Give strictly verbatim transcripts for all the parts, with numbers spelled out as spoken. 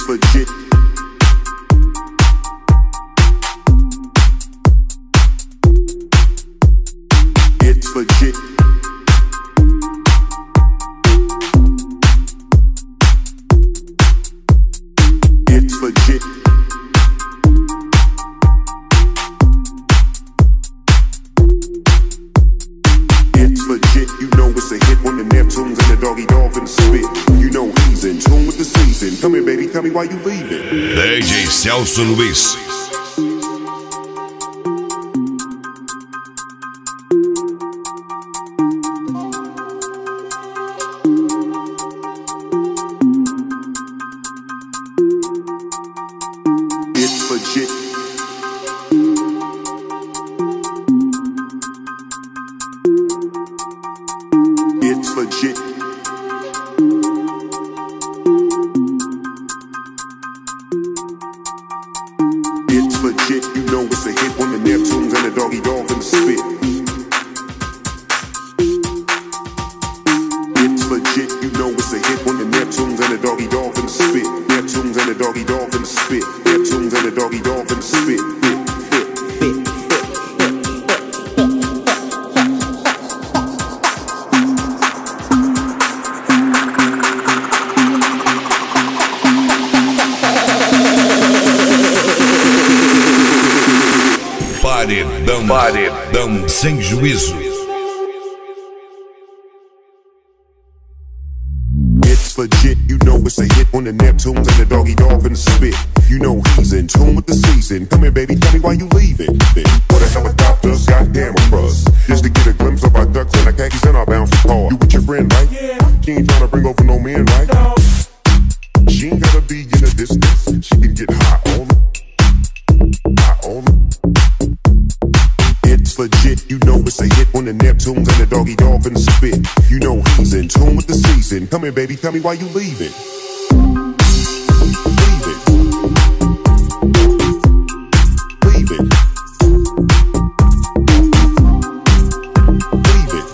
It's legit. It's legit. It's legit. It's legit. You know it's a hit when the Neptunes and the Doggy Dog and spit. You know he's in tune with the season. Come here, baby, tell me why you leaving. D J Celso Luiz. It's legit. It's legit. It's legit. You know it's a hit when the Neptunes and the Doggy Dog and spit. It's legit. You know it's a hit when the Neptunes and the Doggy Dog and spit. Neptunes and the Doggy Dog and spit. Neptunes and the Doggy Dog and spit. Paredão, paredão sem juízo. It's legit, you know it's a hit when the Neptunes and the Doggy Dog and spit. You know he's in tune with the season. Come here, baby, tell me why you leaving. For the helicopters, goddamn us. Just to get a glimpse of our ducks and our khakis and our bouncy car. You with your friend, right? Yeah. She ain't tryna bring over no men, right? No. She ain't gotta be in the distance. She can get hot on them. Hot on them. It's legit, you know it's a hit when the Neptunes and the Doggy Dog and spit. You know he's in tune with the season. Come here, baby, tell me why you leaving. Leaving. Leaving. Leaving.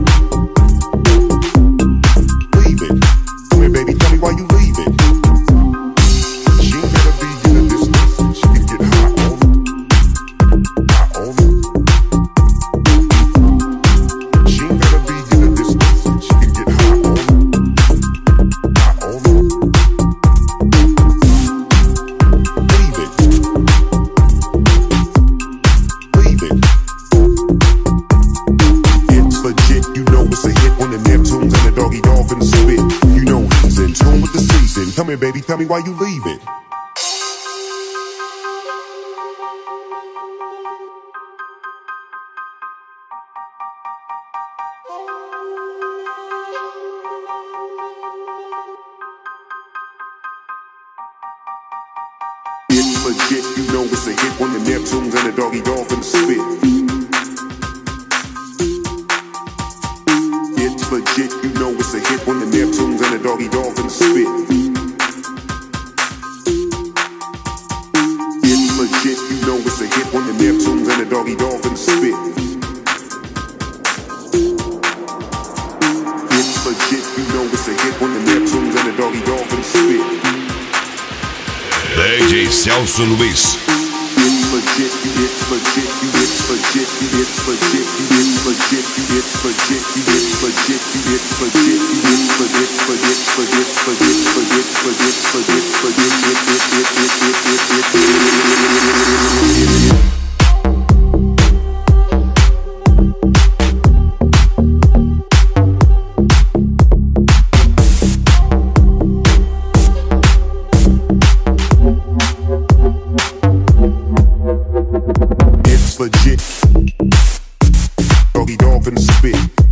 Leaving. Come here, baby, tell me why you leaving. She ain't gotta be in the distance. She can get hot on them. Hot on them. Come here, baby, tell me why you leaving. It's legit, you know it's a hit when the Neptunes and the Doggy Dog and spit. It's legit, you know it's a hit when the Neptunes and the Doggy Dog and spit. It's legit, you know it's a hit when the Neptunes and the Doggy Dog and spit. It's legit, you know it's a hit when the Neptunes and the Doggy Dog and spit. D J Celso Luiz. It's legit, it's legit, it's legit, it's legit, it's legit, it's legit, it's legit, it's legit, it's legit, it's legit, it's legit, it's legit, it's legit, it's legit, it's legit. Legit, Doggy Dog and spit.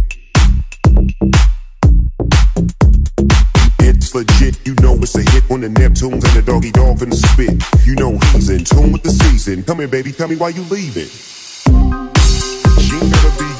It's legit, you know it's a hit when the Neptunes and the Doggy Dog and spit. You know he's in tune with the season. Come here, baby, tell me why you leaving. She ain't gotta be